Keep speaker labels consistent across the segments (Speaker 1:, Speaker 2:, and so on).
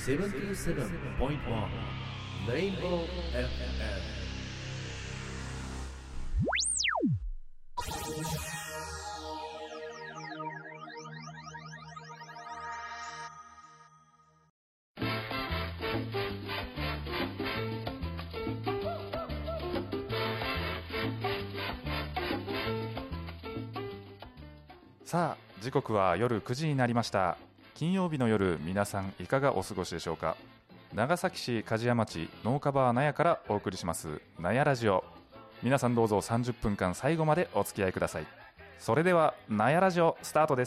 Speaker 1: 77.1 Rainbow FM。
Speaker 2: さあ、時刻は夜9時になりました。金曜日の夜、皆さんいかがお過ごしでしょうか。長崎市梶屋町農家バー納屋からお送りします納屋ラジオ。皆さんどうぞ30分間最後までお付き合いください。それでは納屋ラジオスタートです。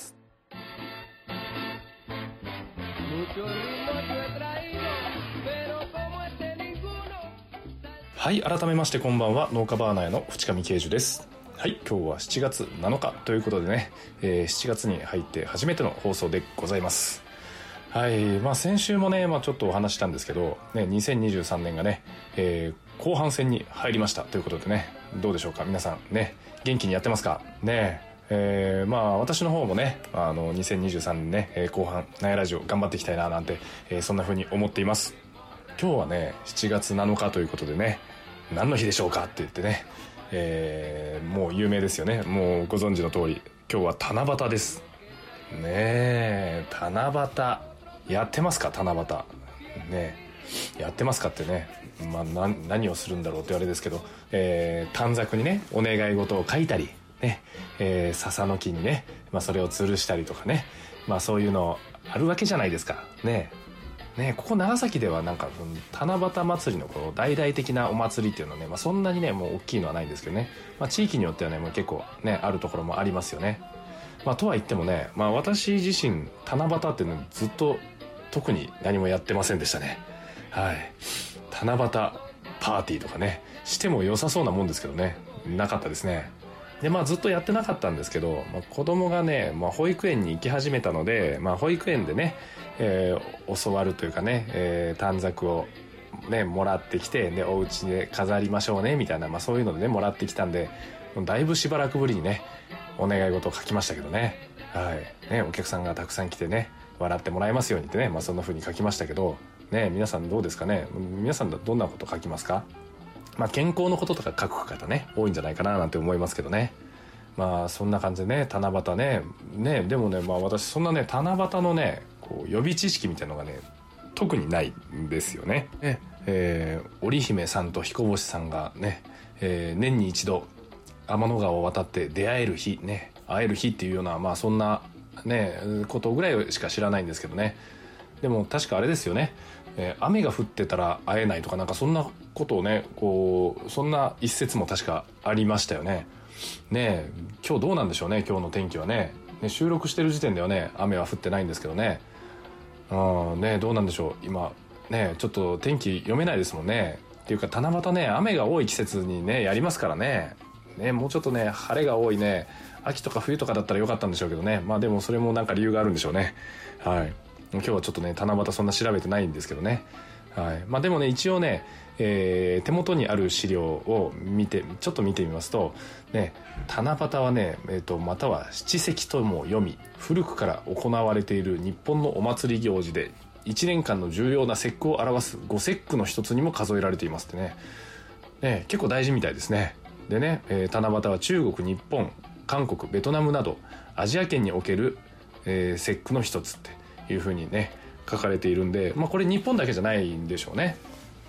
Speaker 2: はい、改めましてこんばんは、農家バー納屋の淵上慶樹です。はい、今日は7月7日ということでね、7月に入って初めての放送でございます。はい、先週もね、ちょっとお話したんですけど、ね、2023年がね、後半戦に入りましたということでね、どうでしょうか皆さんね、元気にやってますかね。私の方もね、2023年ね、後半納屋ラジオ頑張っていきたいななんて、そんな風に思っています。今日はね、7月7日ということでね、何の日でしょうかって言ってね、もう有名ですよね。もうご存知の通り、今日は七夕ですね。え七夕やってますか？七夕ね、やってますかってね、何をするんだろうってあれですけど、短冊にねお願い事を書いたりね、笹の木にね、それを吊るしたりとかね、そういうのあるわけじゃないですかね。ここ長崎ではなんか七夕祭りのこの大々的なお祭りっていうのはね、そんなにねもう大きいのはないんですけどね、地域によってはねもう結構ねあるところもありますよね。とは言ってもね、私自身七夕っていうのずっと特に何もやってませんでしたね。はい、七夕パーティーとかねしても良さそうなもんですけどね、なかったですね。でずっとやってなかったんですけど、子供がね、保育園に行き始めたので、保育園でね、教わるというかね、短冊をねもらってきて、でお家で飾りましょうねみたいな、そういうのでねもらってきたんで、だいぶしばらくぶりにねお願い事を書きましたけどね。はいね、お客さんがたくさん来てね笑ってもらえますようにってね、そんな風に書きましたけどね。皆さんどうですかね。皆さんどんなこと書きますか？健康のこととか書く方ね多いんじゃないかななんて思いますけどね。そんな感じでね、七夕ねでもね、私そんなね七夕のねこう予備知識みたいなのがね特にないんですよね。織姫さんと彦星さんがね、年に一度天の川を渡って出会える日ね、会える日っていうようなそんなねことぐらいしか知らないんですけどね。でも確かあれですよね、雨が降ってたら会えないとかなんかそんなことをねこうそんな一説も確かありましたよね。ねえ、今日どうなんでしょうね。今日の天気はね、収録してる時点ではね雨は降ってないんですけどね。ね、どうなんでしょう今ね。ちょっと天気読めないですもんね。っていうか七夕ね雨が多い季節にねやりますからね。もうちょっとね晴れが多いね秋とか冬とかだったらよかったんでしょうけどね。でもそれもなんか理由があるんでしょうね。はい、今日はちょっとね七夕そんな調べてないんですけどね。はい、でもね一応ね、手元にある資料をちょっと見てみますとね、七夕はね、または七夕とも読み、古くから行われている日本のお祭り行事で1年間の重要な節句を表す五節句の一つにも数えられていますってね。結構大事みたいですね。でね、七夕は中国、日本、韓国、ベトナムなどアジア圏における、節句の一つっていう風にね書かれているんで、これ日本だけじゃないんでしょうね。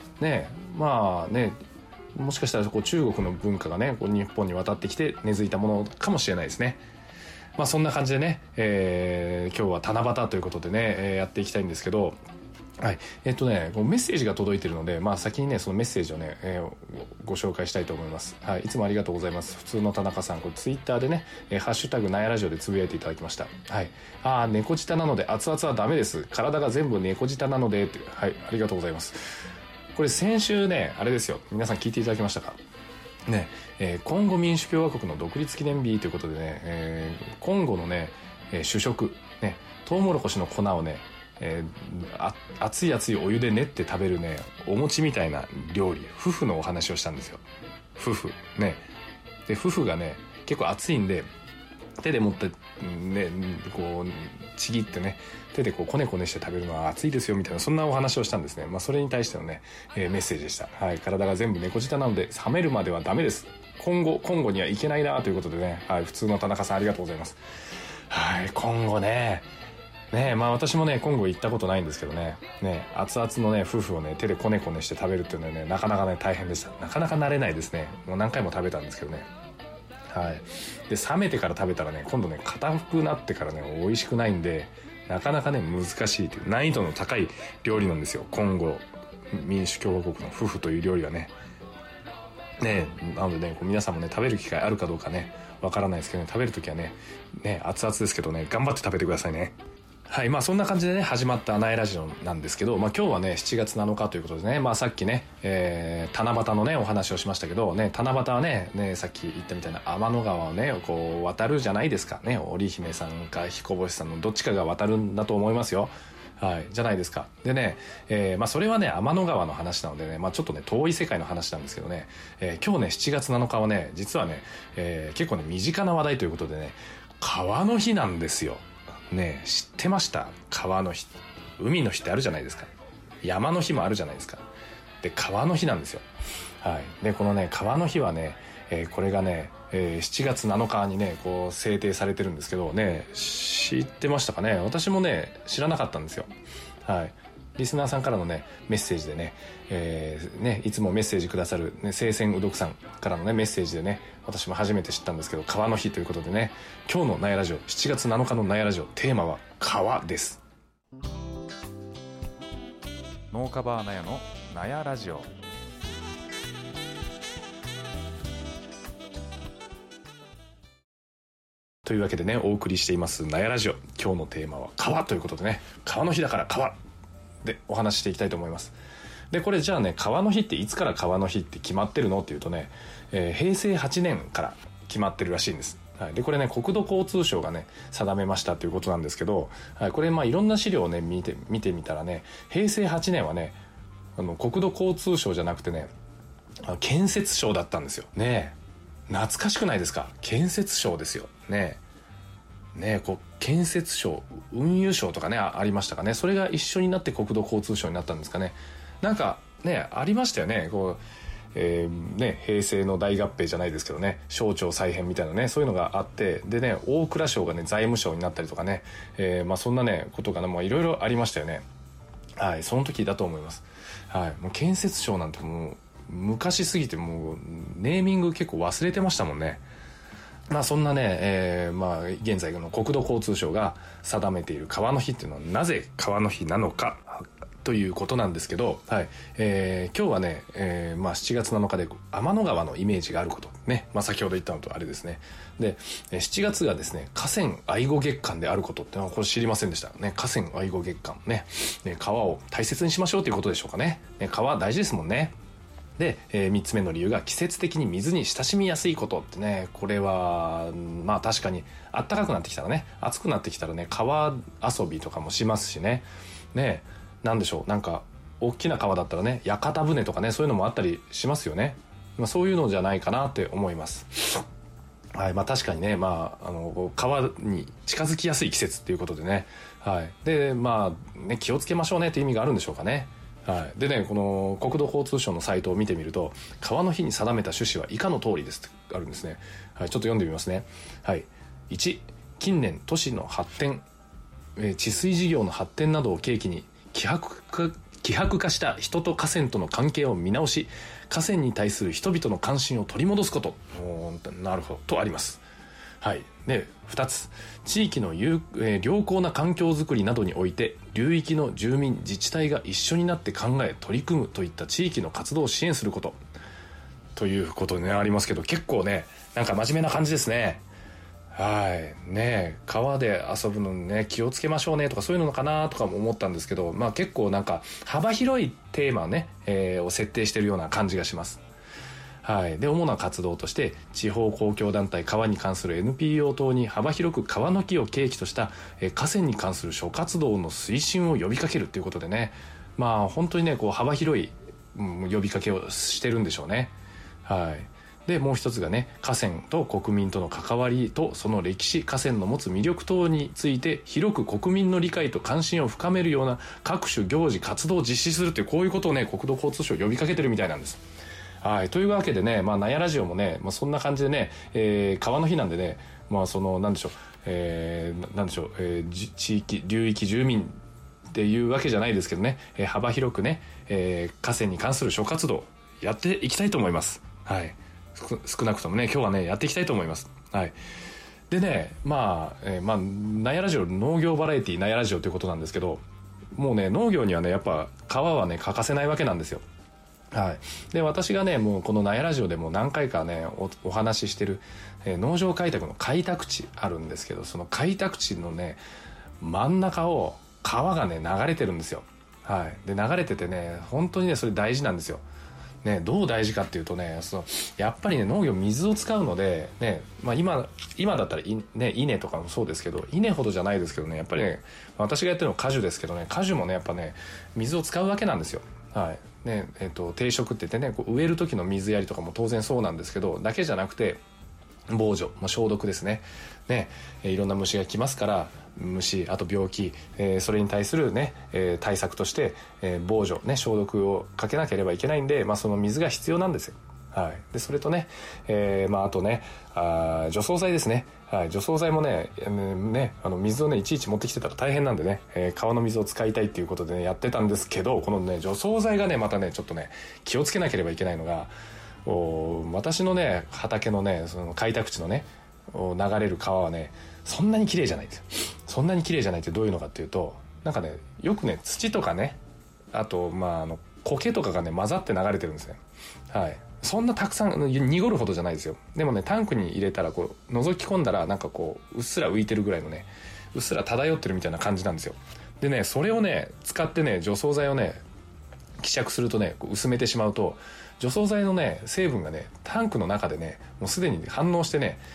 Speaker 2: もしかしたらこう中国の文化がねこう日本に渡ってきて根付いたものかもしれないですね。そんな感じでね、今日は七夕ということでね、やっていきたいんですけど、はい、こうメッセージが届いているので、先にねそのメッセージをね、ご紹介したいと思います。はい、いつもありがとうございます。普通の田中さん、これツイッターでね、ハッシュタグ納屋ラジオでつぶやいていただきました。はい、猫舌なので熱々はダメです。体が全部猫舌なのでって、はい、ありがとうございます。これ先週ねあれですよ、皆さん聞いていただきましたかね。コンゴ民主共和国の独立記念日ということでね、コンゴのね、主食ね、トウモロコシの粉をね、熱い熱いお湯で練って食べるねお餅みたいな料理、フフのお話をしたんですよ。フフね。でフフがね結構熱いんで手で持ってねこうちぎってね手でこうこねこねして食べるのは熱いですよみたいな、そんなお話をしたんですね。それに対してのね、メッセージでした。はい、体が全部猫舌なので冷めるまではダメです。今後にはいけないなということでね、はい、普通の田中さんありがとうございます。はい、今後ね私もね今後行ったことないんですけどね、熱々のね夫婦をね手でこねこねして食べるっていうのはねなかなかね大変でした。なかなか慣れないですね。もう何回も食べたんですけどね。はい。で冷めてから食べたらね今度ね硬くなってからね美味しくないんで、なかなかね難しいという難易度の高い料理なんですよ。今後民主共和国の夫婦という料理はね。なのでね皆さんもね食べる機会あるかどうかねわからないですけどね、食べるときはね熱々ですけどね頑張って食べてくださいね。はい、そんな感じでね始まった苗ラジオなんですけど、今日はね7月7日ということでね、さっきね、七夕のねお話をしましたけどね、七夕はねさっき言ったみたいな天の川をねこう渡るじゃないですかね。織姫さんか彦星さんのどっちかが渡るんだと思いますよ。はい、じゃないですか。でね、それはね天の川の話なのでね、ちょっとね遠い世界の話なんですけどね、今日ね7月7日はね実はね、結構ね身近な話題ということでね川の日なんですよ。ね、知ってました？川の日、海の日ってあるじゃないですか。山の日もあるじゃないですか。で川の日なんですよ。はい。でこのね川の日はね、これがね、7月7日にねこう制定されてるんですけどね、知ってましたかね？私もね知らなかったんですよ。はい。リスナーさんからのねメッセージでね、いつもメッセージくださる、ね、聖戦うどくさんからのねメッセージでね私も初めて知ったんですけど、川の日ということでね、今日のナヤラジオ7月7日のナヤラジオテーマは川です。農家バーナヤのナヤラジオ。というわけでねお送りしていますナヤラジオ、今日のテーマは川ということでね、川の日だから川でお話ししていきたいと思います。でこれじゃあね川の日っていつから川の日って決まってるのっていうとね、平成8年から決まってるらしいんです。はい、でこれね国土交通省がね定めましたということなんですけど、はい、これいろんな資料をね見てみたらね、平成8年はね国土交通省じゃなくてね建設省だったんですよね。懐かしくないですか？建設省ですよね。こう建設省、運輸省とかねありましたかね。それが一緒になって国土交通省になったんですかね。なんかねありましたよね。こう、平成の大合併じゃないですけどね、省庁再編みたいなねそういうのがあって、でね大蔵省がね財務省になったりとかね、そんなねことがねいろいろありましたよね。はい、その時だと思います。はい、もう建設省なんてもう昔すぎてもうネーミング結構忘れてましたもんね。そんなね、現在の国土交通省が定めている川の日っていうのはなぜ川の日なのかということなんですけど、はい、今日はね、7月7日で天の川のイメージがあることね、先ほど言ったのとあれですね。で7月がですね河川愛護月間であることってのはこれ知りませんでしたね。河川愛護月間ね、川を大切にしましょうということでしょうかね。川大事ですもんね。で、3つ目の理由が季節的に水に親しみやすいことってね、これは確かに暖かくなってきたらね、暑くなってきたらね川遊びとかもしますしね。なんでしょう、なんか大きな川だったらね屋形船とかねそういうのもあったりしますよね。そういうのじゃないかなって思います。はい、確かにね、川に近づきやすい季節っていうことでね、はい、でね気をつけましょうねっていう意味があるんでしょうかね。はい、でねこの国土交通省のサイトを見てみると、川の日に定めた趣旨は以下の通りですってあるんですね。はい、ちょっと読んでみますね。はい、1、近年都市の発展、治水事業の発展などを契機に希薄化した人と河川との関係を見直し、河川に対する人々の関心を取り戻すこと。なるほどとあります。はい、で2つ、地域の良好な環境づくりなどにおいて流域の住民自治体が一緒になって考え取り組むといった地域の活動を支援することということねありますけど、結構ねなんか真面目な感じですね。はいね、川で遊ぶのにね気をつけましょうねとかそういうのかなとかも思ったんですけど、結構なんか幅広いテーマね、を設定しているような感じがします。はい、で主な活動として地方公共団体川に関する NPO 等に幅広く川の木を契機とした河川に関する諸活動の推進を呼びかけるということでね、本当にねこう幅広い呼びかけをしてるんでしょうね。はい、 でもう一つがね、河川と国民との関わりとその歴史、河川の持つ魅力等について広く国民の理解と関心を深めるような各種行事活動を実施するという、こういうことをね国土交通省呼びかけてるみたいなんです。はい、というわけでね、納屋ラジオもね、そんな感じでね、川の日なんでね、そのなんでしょう、地域流域住民っていうわけじゃないですけどね、幅広くね、河川に関する諸活動やっていきたいと思います。はい、少なくともね今日はねやっていきたいと思います。はい。でね、納屋ラジオ、農業バラエティ納屋ラジオということなんですけど、もうね農業にはねやっぱ川はね欠かせないわけなんですよ。はい。で私がねもうこの納屋ラジオでも何回かね お話ししてる、農場開拓の開拓地あるんですけど、その開拓地のね真ん中を川がね流れてるんですよ。はい。で流れててね本当にねそれ大事なんですよ。ね、どう大事かっていうとね、やっぱりね農業水を使うのでね、今だったら稲とかもそうですけど、稲ほどじゃないですけどね、やっぱりね私がやってるのは果樹ですけどね、果樹もねやっぱね水を使うわけなんですよ。はいね、定植って言ってね植える時の水やりとかも当然そうなんですけど、だけじゃなくて防除、消毒ですね。いろんな虫が来ますから、虫、あと病気、それに対するね、対策として、防除、ね、消毒をかけなければいけないんで、その水が必要なんですよ。はい。で、それとね、あとね、除草剤ですね。はい。除草剤もね、水をね、いちいち持ってきてたら大変なんでね、川の水を使いたいっていうことでね、やってたんですけど、このね、除草剤がね、またね、ちょっとね、気をつけなければいけないのが、私のね畑のねその開拓地のね流れる川はねそんなに綺麗じゃないんですよ。そんなに綺麗じゃないってどういうのかっていうと、なんかねよくね土とかね、あと苔とかがね混ざって流れてるんですね。はい。そんなたくさん濁るほどじゃないですよ。でもねタンクに入れたらこう覗き込んだらなんかこううっすら浮いてるぐらいのね、うっすら漂ってるみたいな感じなんですよ。でねそれをね使ってね除草剤をね希釈するとね薄めてしまうと、除草剤のね成分がねタンクの中でねもうすでに反応してね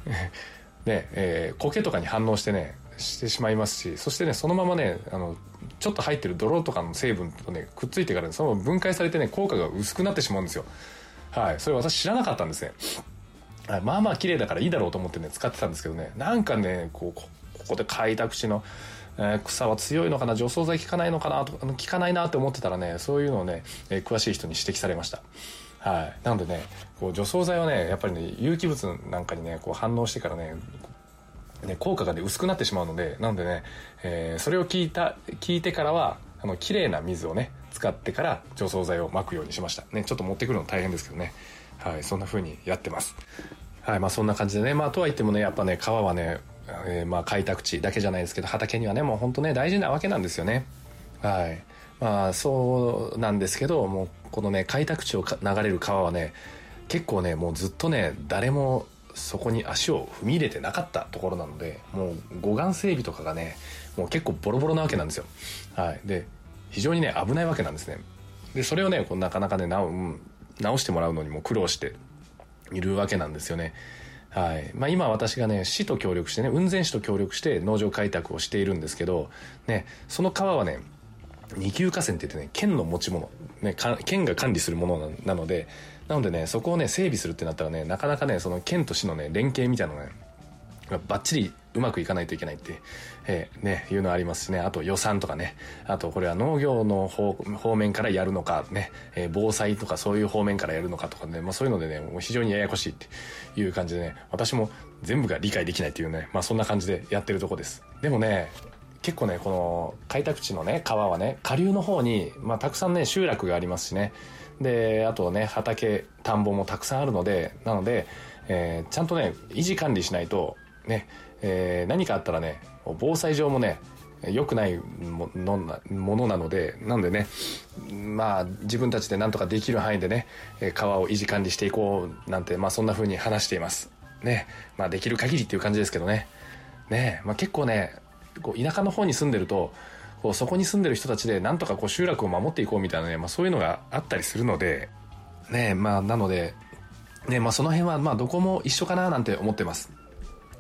Speaker 2: 苔とかに反応してねしてしまいますし、そしてねそのままねちょっと入ってる泥とかの成分とねくっついてから、ね、そのまま分解されてね効果が薄くなってしまうんですよ。はい。それ私知らなかったんですね。綺麗だからいいだろうと思ってね使ってたんですけどね、なんかねここで開拓地の草は強いのかな、除草剤効かないのかなと、効かないなって思ってたらね、そういうのをね、詳しい人に指摘されました。はい。なのでねこう除草剤はねやっぱりね有機物なんかにねこう反応してからね効果がね薄くなってしまうので、なのでね、それを聞いてからは綺麗な水をね使ってから除草剤を撒くようにしましたね。ちょっと持ってくるの大変ですけどね。はい。そんな風にやってます。はい。そんな感じでね、とは言ってもねやっぱね川はね開拓地だけじゃないですけど畑にはねもう本当ね大事なわけなんですよね。はい。そうなんですけど、もうこのね開拓地を流れる川はね結構ねもうずっとね誰もそこに足を踏み入れてなかったところなので、もう護岸整備とかがねもう結構ボロボロなわけなんですよ。はい。で非常にね危ないわけなんですね。でそれをねなかなかね直してもらうのにも苦労しているわけなんですよね。はい。今私がね市と協力してね、雲仙市と協力して農場開拓をしているんですけどね、その川はね二級河川って言ってね県の持ち物、ね、県が管理するものなのでねそこをね整備するってなったらねなかなかねその県と市のね連携みたいなのねバッチリうまくいかないといけないって、いうのありますしね。あと予算とかね、あとこれは農業の方面からやるのかね、防災とかそういう方面からやるのかとかね、そういうのでねもう非常にややこしいっていう感じでね、私も全部が理解できないっていうね、そんな感じでやってるとこです。でもね結構ねこの開拓地のね川はね下流の方にたくさんね集落がありますしね、であとね畑田んぼもたくさんあるので、ちゃんとね維持管理しないとね、何かあったらね防災上もね良くないものなので、ね自分たちで何とかできる範囲でね川を維持管理していこうなんてそんな風に話していますね。できる限りっていう感じですけどね。結構ねこう田舎の方に住んでるとそこに住んでる人たちでなんとか集落を守っていこうみたいなね、そういうのがあったりするのでね、なのでねその辺はどこも一緒かななんて思ってます。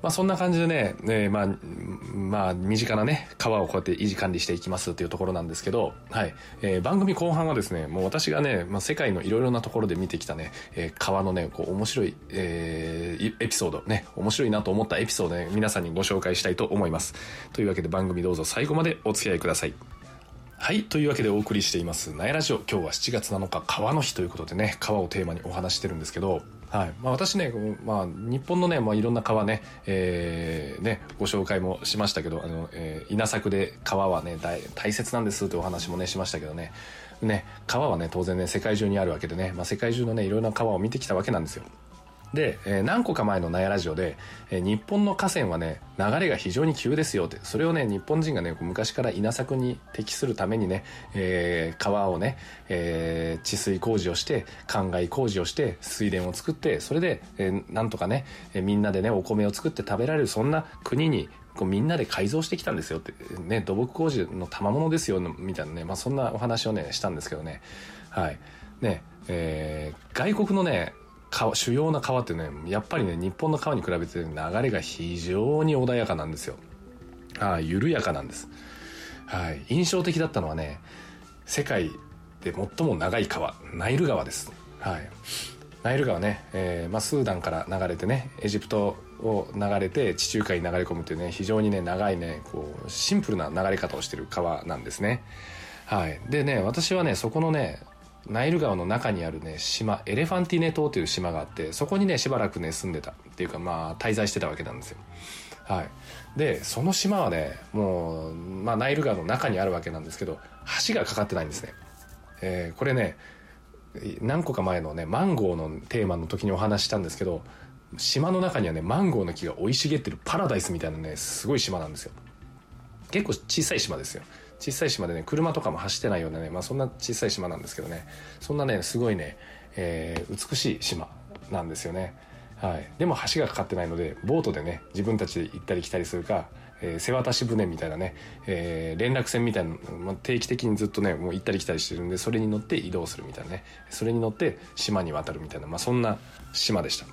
Speaker 2: そんな感じでね、身近なね、川をこうやって維持管理していきますっていうところなんですけど、はい。番組後半はですね、もう私がね、世界のいろいろなところで見てきたね、川のね、こう面白い、エピソードね、面白いなと思ったエピソードね、皆さんにご紹介したいと思います。というわけで番組どうぞ最後までお付き合いください。はい。というわけでお送りしています、なえラジオ。今日は7月7日、川の日ということでね、川をテーマにお話してるんですけど、はい。私ね、日本のね、いろんな川ね、ご紹介もしましたけど、稲作で川はね、大切なんですというお話もね、しましたけどね。川はね、当然ね、世界中にあるわけでね、世界中のね、いろんな川を見てきたわけなんですよ。で、何個か前のナヤラジオで、日本の河川はね、流れが非常に急ですよって、それをね、日本人がね、昔から稲作に適するためにね、川をね、治水工事をして、灌漑工事をして、水田を作って、それで、なんとかね、みんなでね、お米を作って食べられる、そんな国に、みんなで改造してきたんですよって、ね、土木工事の賜物ですよ、みたいなね、そんなお話をね、したんですけどね。はい。ね、外国のね、主要な川ってね、やっぱりね、日本の川に比べて流れが非常に穏やかなんですよ。緩やかなんです。はい。印象的だったのはね、世界で最も長い川、ナイル川です。はい。ナイル川ね、スーダンから流れてね、エジプトを流れて地中海に流れ込むっていうね、非常にね、長いね、こう、シンプルな流れ方をしている川なんですね。はい。でね、私はね、そこのね、ナイル川の中にあるね、島、エレファンティネ島という島があって、そこにね、しばらくね、住んでたっていうか、滞在してたわけなんですよ。はい。で、その島はね、もう、ナイル川の中にあるわけなんですけど、橋がかかってないんですね。これね、何個か前のね、マンゴーのテーマの時にお話したんですけど、島の中にはね、マンゴーの木が生い茂ってるパラダイスみたいなね、すごい島なんですよ。結構小さい島ですよ。小さい島でね、車とかも走ってないようなね、そんな小さい島なんですけどね、そんなね、すごいね、美しい島なんですよね。はい。でも橋がかかってないので、ボートでね、自分たちで行ったり来たりするか、瀬渡し船みたいなね、連絡船みたいな、定期的にずっとね、もう行ったり来たりしてるんで、それに乗って移動するみたいなね、それに乗って島に渡るみたいな、そんな島でした。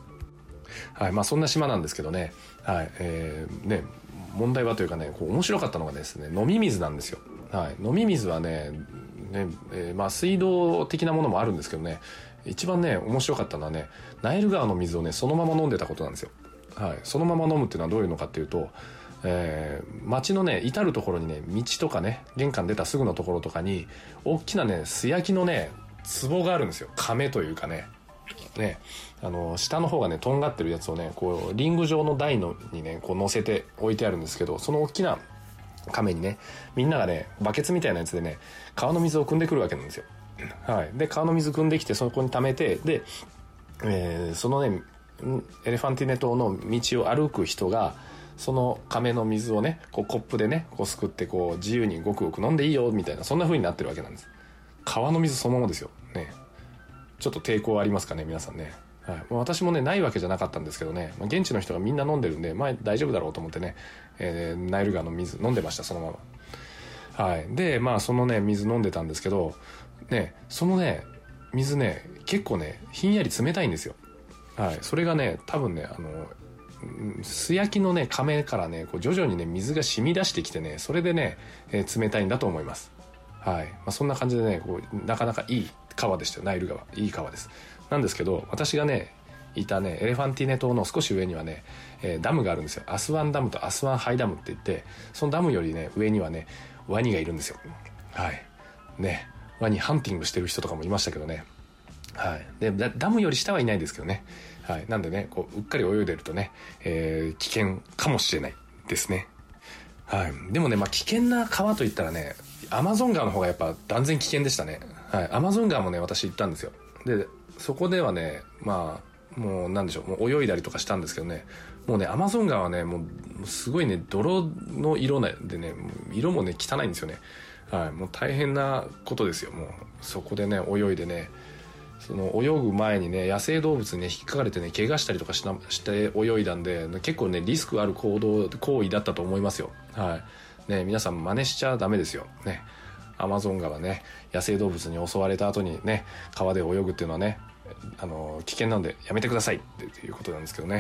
Speaker 2: はい。そんな島なんですけどね、はい。ね、問題はというかね、こう面白かったのがですね、飲み水なんですよ。はい。飲み水はね、水道的なものもあるんですけどね、一番ね、面白かったのはね、ナイル川の水をね、そのまま飲んでたことなんですよ。はい。そのまま飲むっていうのはどういうのかっていうと、街のね、至るところにね、道とかね、玄関出たすぐのところとかに、大きなね、素焼きのね、壺があるんですよ。亀というかね。下の方がね、とんがってるやつをね、こう、リング状の台にね、こう乗せて置いてあるんですけど、その大きな亀にね、みんながね、バケツみたいなやつでね、川の水を汲んでくるわけなんですよ。はい。で、川の水汲んできて、そこに溜めて、で、そのね、エレファンティネ島の道を歩く人が、その亀の水をね、こうコップでね、こうすくって、こう自由にごくごく飲んでいいよ、みたいな、そんな風になってるわけなんです。川の水そのままですよ。ね。ちょっと抵抗ありますかね、皆さんね。はい。私もね、ないわけじゃなかったんですけどね、現地の人がみんな飲んでるんで、大丈夫だろうと思ってね、ナイル川の水飲んでました、そのまま。はい。で、そのね、水飲んでたんですけど、ね、そのね、水ね、結構ね、ひんやり冷たいんですよ。はい。それがね、多分ね、素焼きのね、亀からね、こう徐々にね、水が染み出してきてね、それでね、冷たいんだと思います。はい。そんな感じでね、こう、なかなかいい川でしたよ、ナイル川。いい川です。なんですけど、私がね、いたね、エレファンティネ島の少し上にはね、ダムがあるんですよ。アスワンダムとアスワンハイダムって言って、そのダムよりね、上にはね、ワニがいるんですよ。はい。ね、ワニハンティングしてる人とかもいましたけどね。はい。で、ダムより下はいないんですけどね。はい。なんでね、こう、うっかり泳いでるとね、危険かもしれないですね。はい。でもね、危険な川といったらね、アマゾン川の方がやっぱ断然危険でしたね。はい。アマゾン川もね、私行ったんですよ。で、そこではね、もうなんでしょう、もう泳いだりとかしたんですけどね、もうね、アマゾン川はね、もうすごいね、泥の色でね、色もね、汚いんですよね。はい。もう大変なことですよ。もう、そこでね、泳いでね、その泳ぐ前にね、野生動物にね、引っかかれてね、怪我したりとかして泳いだんで、結構ね、リスクある行為だったと思いますよ。はい。ね、皆さん真似しちゃダメですよ。ね。アマゾン川ね、野生動物に襲われた後にね、川で泳ぐっていうのはね、危険なんでやめてくださいっていうことなんですけどね。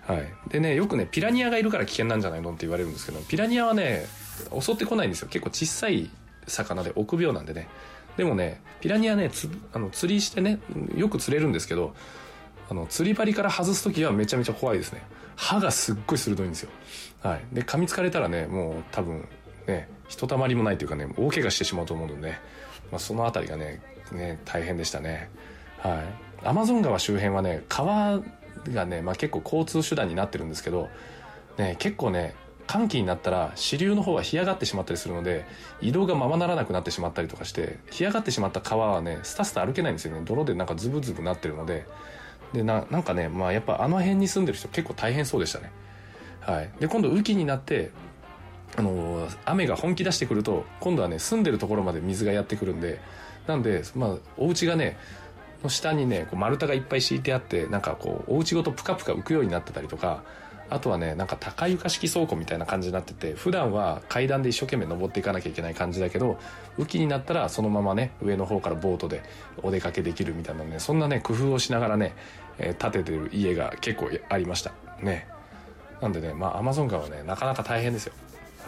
Speaker 2: はい。でね、よくね、ピラニアがいるから危険なんじゃないのって言われるんですけど、ピラニアはね、襲ってこないんですよ。結構小さい魚で臆病なんでね。でもね、ピラニアね、釣りしてね、よく釣れるんですけど、釣り針から外すときはめちゃめちゃ怖いですね。歯がすっごい鋭いんですよ。はい。で、噛みつかれたらね、もう多分ね、ひとたまりもないというかね、大怪我してしまうと思うのでね、まあ、そのあたりがね、大変でしたね。はい。アマゾン川周辺はね、川がね、まあ、結構交通手段になってるんですけど、ね、結構ね、乾季になったら支流の方は干上がってしまったりするので、移動がままならなくなってしまったりとかして、干上がってしまった川はね、スタスタ歩けないんですよね。泥でなんかズブズブなってるので、でなんかね、まあやっぱあの辺に住んでる人結構大変そうでしたね。はい。で今度雨季になって雨が本気出してくると、今度はね、住んでるところまで水がやってくるんで、なんでまあお家がねの下にね、こう丸太がいっぱい敷いてあって、なんかこうお家ごとプカプカ浮くようになってたりとか、あとはね、なんか高床式倉庫みたいな感じになってて、普段は階段で一生懸命登っていかなきゃいけない感じだけど、雨季になったらそのままね、上の方からボートでお出かけできるみたいなね、そんなね工夫をしながらね、建ててる家が結構ありましたね。なんでね、まあアマゾン川はね、なかなか大変ですよ。はい。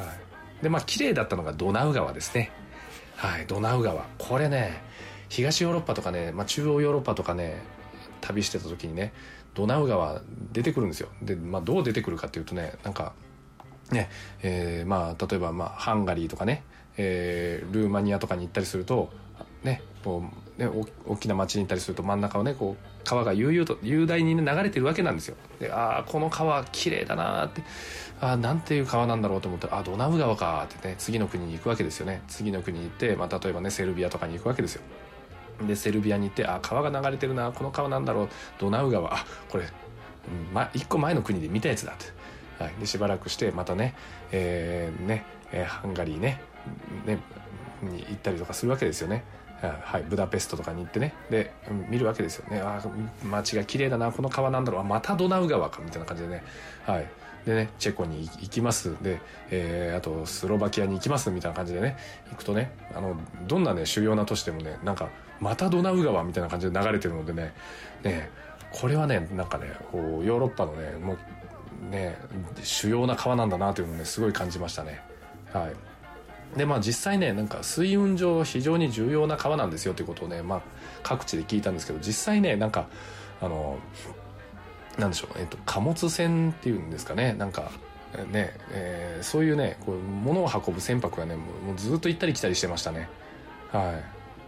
Speaker 2: でまあ綺麗だったのがドナウ川ですね。はい。ドナウ川、これね、東ヨーロッパとかね、まあ、中央ヨーロッパとかね旅してた時にね、ドナウ川出てくるんですよ。で、まあ、どう出てくるかっていうとね、なんかね、まあ例えばまあハンガリーとかね、ルーマニアとかに行ったりするとね、こうね、大きな町に行ったりすると真ん中をね、こう川が悠々と雄大に、ね、流れてるわけなんですよ。で、ああこの川綺麗だなって、ああなんていう川なんだろうと思って、ああドナウ川かってね、次の国に行くわけですよね。次の国に行って、まあ、例えばねセルビアとかに行くわけですよ。でセルビアに行って、あ川が流れてるな、この川なんだろう、ドナウ川、あこれ、一個前の国で見たやつだって、はい、でしばらくしてまたね、ハンガリーねに行ったりとかするわけですよね。はい、ブダペストとかに行ってね、で見るわけですよね。あ街が綺麗だな、この川なんだろう、またドナウ川かみたいな感じでね、はい、でねチェコに行きますで、あとスロバキアに行きますみたいな感じでね行くとね、どんなね主要な都市でもね、なんかまたドナウ川みたいな感じで流れてるのでね、これはねなんかねこうヨーロッパのねもうね主要な川なんだなというのをねすごい感じましたね。はい。でまあ実際ね、なんか水運上非常に重要な川なんですよということをね、まあ各地で聞いたんですけど、実際ねなんかなんでしょう、貨物船っていうんですかね、なんかね、そういうねこう物を運ぶ船舶がねもうずっと行ったり来たりしてましたね。はい。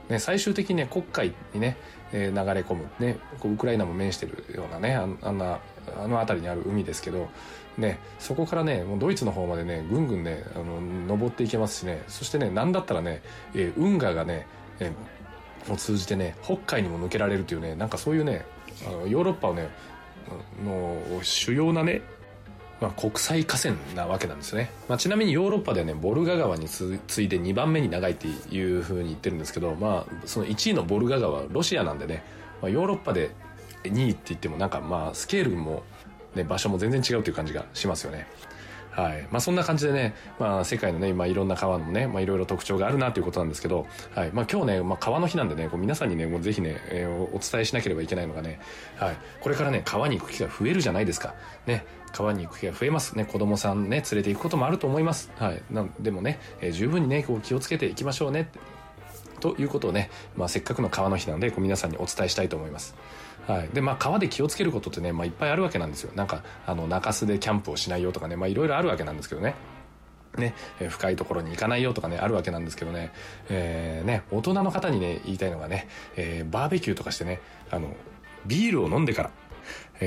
Speaker 2: ね、最終的にね黒海にね、流れ込むね、こうウクライナも面してるようなね、あの辺りにある海ですけどね、そこからねもうドイツの方までねぐんぐんね登っていけますしね、そしてねなんだったらね、運河がね、を通じてね北海にも抜けられるというね、なんかそういうねヨーロッパをねの主要なね、まあ、国際河川なわけなんですよね。まあ、ちなみにヨーロッパではねボルガ川に次いで2番目に長いっていう風に言ってるんですけど、まあその1位のボルガ川はロシアなんでね、まあ、ヨーロッパで2位って言ってもなんかまあスケールも、ね、場所も全然違うという感じがしますよね。はい。まあそんな感じでね、まあ世界のね、今いろんな川のね、まあいろいろ特徴があるなということなんですけど、はい。まあ今日ね、まあ川の日なんでね、こう皆さんにね、もうぜひね、お伝えしなければいけないのがね、はい。これからね、川に行く機会増えるじゃないですか。ね。川に行く機会増えますね。子供さんね、連れて行くこともあると思います。はい。でもね、十分にね、こう気をつけていきましょうね。ということをね、まあせっかくの川の日なので、こう皆さんにお伝えしたいと思います。はい。で、まあ、川で気をつけることってね、まあ、いっぱいあるわけなんですよ。なんか、中州でキャンプをしないよとかね、まあ、いろいろあるわけなんですけどね。ね、深いところに行かないよとかね、あるわけなんですけどね。ね、大人の方にね、言いたいのがね、バーベキューとかしてね、ビールを飲んでから、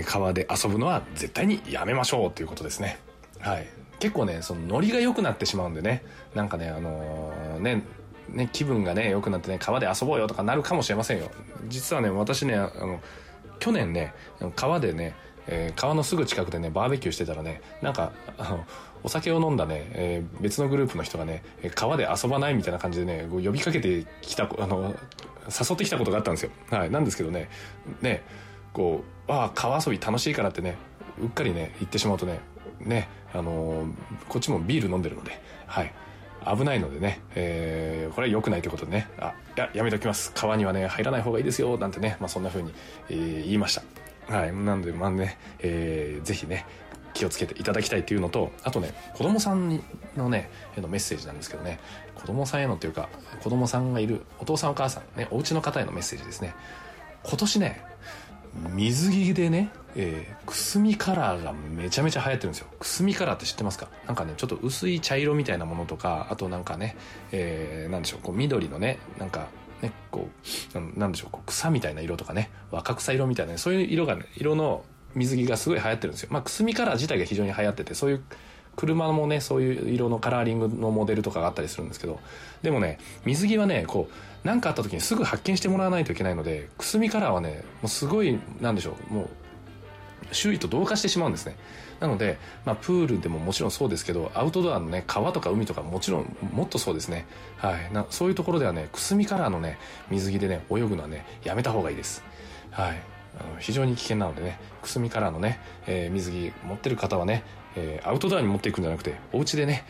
Speaker 2: 川で遊ぶのは絶対にやめましょうということですね。はい。結構ね、そのノリが良くなってしまうんでね、なんかね、気分がね、良くなってね、川で遊ぼうよとかなるかもしれませんよ。実はね、私ね、去年ね川でね、川のすぐ近くでねバーベキューしてたらね、なんかお酒を飲んだね、別のグループの人がね川で遊ばないみたいな感じでね呼びかけてきた誘ってきたことがあったんですよ。はい。なんですけどねこう川遊び楽しいからってねうっかりね行ってしまうとねこっちもビール飲んでるので、はい危ないのでね、これは良くないということでね、やめときます。川にはね入らない方がいいですよなんてね、まあそんな風に、言いました。 はい。なので、まあね、ぜひね、気をつけていただきたいというのと、あとね、子供さんのね、メッセージなんですけどね、子供さんへのというか、子供さんがいるお父さんお母さん、ね、お家の方へのメッセージですね。今年ね、水着でね、くすみカラーがめちゃめちゃ流行ってるんですよ。くすみカラーって知ってますか？なんかね、ちょっと薄い茶色みたいなものとか、あとなんかね、なんでしょう、こう緑のね、なんか、ね、こう、なんでしょう、こう草みたいな色とかね、若草色みたいな、ね、そういう色がね、色の水着がすごい流行ってるんですよ。まあ、くすみカラー自体が非常に流行ってて、そういう車もね、そういう色のカラーリングのモデルとかがあったりするんですけど、でもね、水着はね、こう、何かあった時にすぐ発見してもらわないといけないので、くすみカラーはね、もうすごい、なんでしょう、もう、周囲と同化してしまうんですね。なので、まあ、プールでももちろんそうですけど、アウトドアのね、川とか海とかもちろんもっとそうですね。はい。そういうところではね、くすみカラーのね、水着でね、泳ぐのはね、やめた方がいいです。はい。非常に危険なのでね、くすみカラーのね、水着持ってる方はね、アウトドアに持っていくんじゃなくて、お家でね、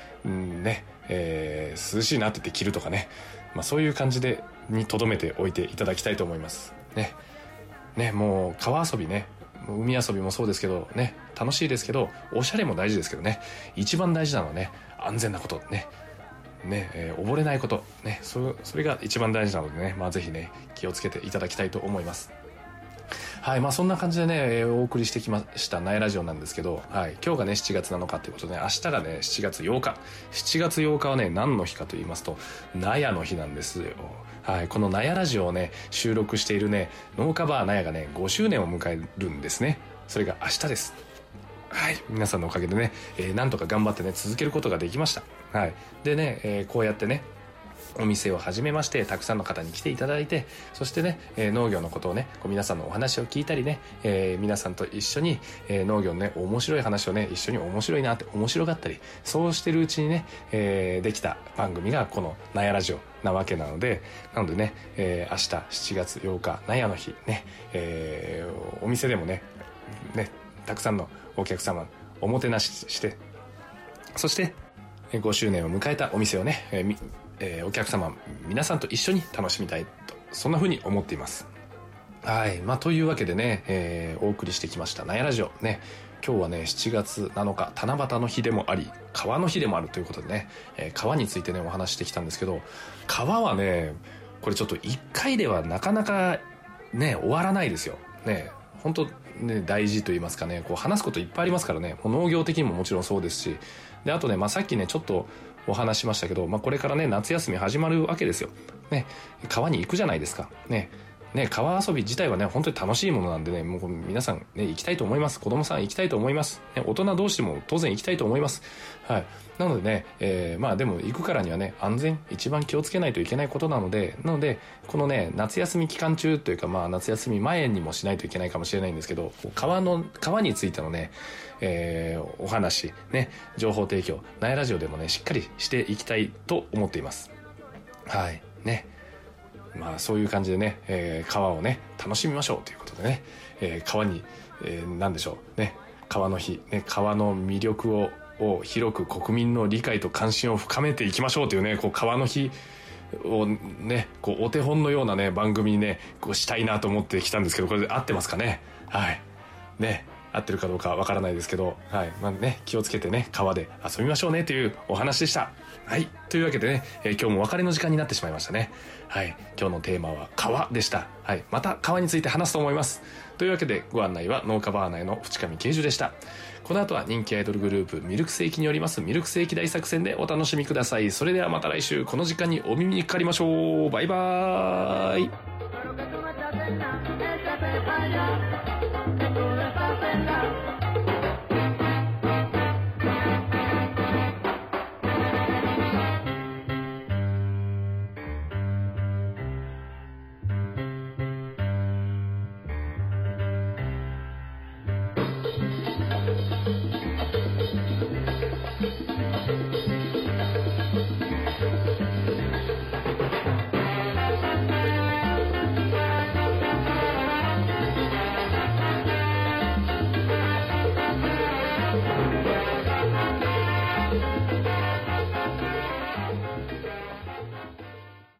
Speaker 2: 涼しいなって言って着るとかね、まあ、そういう感じで、に留めておいていただきたいと思います。ね。ね、もう川遊びね、海遊びもそうですけどね、楽しいですけど、おしゃれも大事ですけどね、一番大事なのはね、安全なことね、溺れないことね、それが一番大事なのでね、まあぜひね、気をつけていただきたいと思います。はい、まあそんな感じでね、お送りしてきましたナヤラジオなんですけど、はい、今日がね7月7日ということで、ね、明日がね7月8日、7月8日はね何の日かと言いますと、ナヤの日なんですよ。はい、このナヤラジオをね収録しているね農家バーナヤがね5周年を迎えるんですね。それが明日です。はい、皆さんのおかげでね、なんとか頑張ってね続けることができました。はい、でね、こうやってねお店を始めまして、たくさんの方に来ていただいて、そしてね、農業のことをね、こう皆さんのお話を聞いたりね、皆さんと一緒に、農業のね、面白い話をね、一緒に面白いなって面白がったり、そうしてるうちにね、できた番組がこのナヤラジオなわけなので、なのでね、明日7月8日、ナヤの日ね、お店でもね、たくさんのお客様おもてなしして、そして5周年を迎えたお店をね、お客様皆さんと一緒に楽しみたいと、そんな風に思っています。はい、まあというわけでね、お送りしてきましたナヤラジオね。今日はね7月7日七夕の日でもあり川の日でもあるということでね、川についてねお話してきたんですけど、川はねこれちょっと1回ではなかなかね終わらないですよね。本当ね大事と言いますかね、こう話すこといっぱいありますからね。農業的にももちろんそうですし、であとね、まあ、さっきねちょっとお話しましたけど、まあ、これからね夏休み始まるわけですよね。川に行くじゃないですかね。川遊び自体はね本当に楽しいものなんでね、もう皆さんね行きたいと思います。子供さん行きたいと思います、ね、大人同士でも当然行きたいと思います。はい、なのでね、まあでも行くからにはね安全一番気をつけないといけないことなので、このね夏休み期間中というか、まあ夏休み前にもしないといけないかもしれないんですけど、川についてのね、お話ね情報提供ナヤラジオでもねしっかりしていきたいと思っています。はいね、まあそういう感じでね、川をね楽しみましょうということでね、川に、何でしょうね、川の日ね、川の魅力を広く国民の理解と関心を深めていきましょうというね、こう川の日をねこうお手本のようなね番組にねこうしたいなと思ってきたんですけど、これで合ってますかね。はいね、合ってるかどうかわからないですけど、はい、まあね気をつけてね川で遊びましょうねというお話でした。はい、というわけでね、今日もお別れの時間になってしまいましたね。はい、今日のテーマは川でした。はい、また川について話すと思います。というわけでご案内は農家バー内の淵上慶樹でした。この後は人気アイドルグループミルクセーキによりますミルクセーキ大作戦でお楽しみください。それではまた来週この時間にお耳にかかりましょう。バイバーイ。